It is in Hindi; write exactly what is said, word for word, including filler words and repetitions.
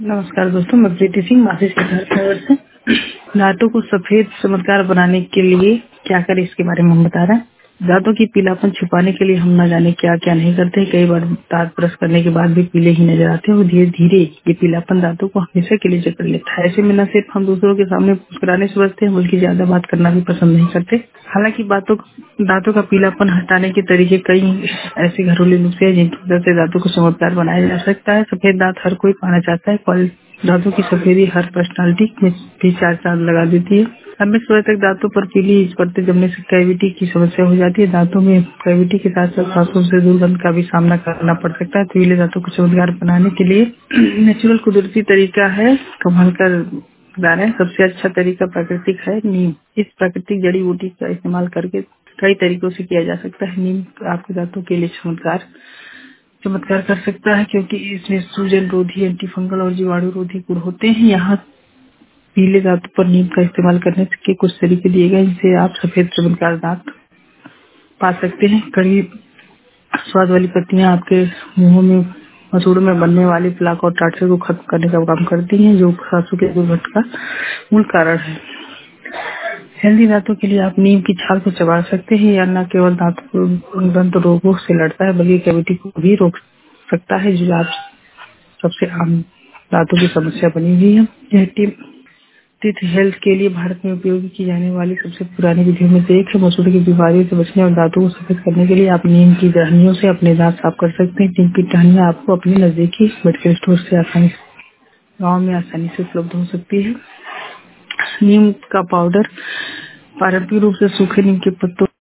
नमस्कार दोस्तों, मैं प्रीति सिंह मासिक सिद्धार्थनगर से। दांतों को सफेद चमत्कार बनाने के लिए क्या करें इसके बारे में हम बता रहे हैं। दांतों की पीलापन छुपाने के लिए हम न जाने क्या क्या नहीं करते। कई बार दांत ब्रश करने के बाद भी पीले ही नजर आते हैं और धीरे धीरे ये पीलापन दांतों को हमेशा के लिए जकड़ लेता है। ऐसे में न सिर्फ हम दूसरों के सामने मुस्कुराने से बचते हैं बल्कि ज्यादा बात करना भी पसंद नहीं करते। हालांकि बातों दांतों का पीलापन हटाने के तरीके कई ऐसे घरेलू नुस्खे हैं जिनकी वजह से दांतों को चमकदार बनाया जा सकता है। सफेद दांत हर कोई पाना चाहता है। कॉल दांतों की सफेदी हर पर्सनालिटी में भी चार चांद लगा देती है। लंबे समय तक दांतों पर पीली परतें जमने से कैविटी की समस्या हो जाती है। दांतों में कैविटी के साथ साथ दांतों से दुर्गंध का भी सामना करना पड़ सकता है। पीले दांतों को चमकदार बनाने के लिए नेचुरल कुदरती तरीका है कमाल का दाना है। सबसे अच्छा तरीका प्राकृतिक है नीम। इस प्राकृतिक जड़ी बूटी का इस्तेमाल करके कई तरीकों से किया जा सकता है। नीम आपके दांतों के लिए चमत्कार चमत्कार कर सकता है क्योंकि इसमें सूजन रोधी, एंटी फंगल और जीवाणु रोधी गुण होते हैं। यहाँ पीले दांतों पर नीम का इस्तेमाल करने के कुछ तरीके दिए गए जिनसे आप सफेद चमकदार दांत पा सकते हैं। कड़ी स्वाद वाली पत्तियां आपके मुंह में मसूड़ों में बनने वाली प्लाक और टाटसे को खत्म करने का काम करती हैं, जो सांसों के दुर्गंध का मूल कारण है। हेल्दी दांतों के लिए आप नीम की छाल को चबा सकते हैं। यह न केवल दांतों दंत रोगों से लड़ता है बल्कि कैविटी को भी रोक सकता है, जो आप सबसे आम दांतों की समस्या बनी हुई है। यह टीम टीथ हेल्थ के लिए भारत में उपयोग की जाने वाली सबसे पुरानी विधियों में से एक है। मसूड़े की बीमारियों से बचने और दांतों को सफेद करने के लिए आप नीम की टहनियों से अपने दांत साफ कर सकते हैं। नीम की टहनियाँ आपको अपने नजदीकी मेडिकल स्टोर से आसानी गाँव में आसानी से उपलब्ध हो सकती है। नीम का पाउडर पारंपरिक रूप से सूखे नीम के पत्तों